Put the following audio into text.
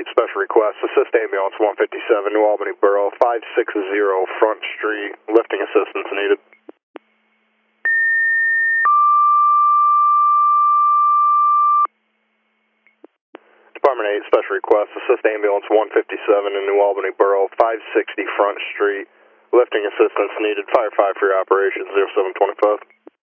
8, special request, assist ambulance 157, New Albany Borough, 560 Front Street, lifting assistance needed. Department 8, special request, assist ambulance 157 in New Albany Borough, 560 Front Street, lifting assistance needed, fire 5 for your operation, 0725.